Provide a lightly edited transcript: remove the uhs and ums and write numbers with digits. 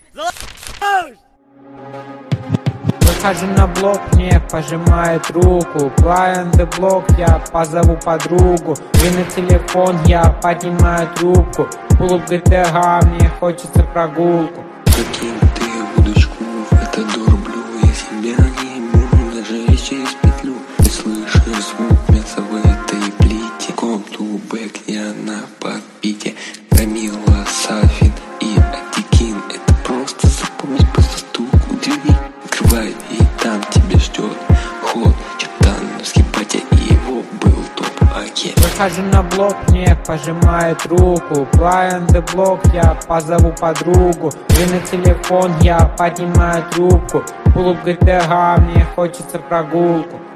Выхожу на блок, мне пожимает руку. Blind the block, я позову подругу. И на телефон я поднимаю трубку. Пулуп GTA, мне хочется прогулку. Закинь ты удочку в это дурблю. Я себя не иму, даже через петлю. Ты слышишь звук мяса в этой плите. Come to back, я на подпите. Камила, Сафин и Атикин. Это просто запомнить по стуку двери. Открывай, и там тебя ждет ход. Чертановский батя, и его был топ-агент. Выхожу на блок, мне пожимает руку. Blind the block, я позову подругу. И на телефон я поднимаю трубку. Пулуп GTA, мне хочется прогулку.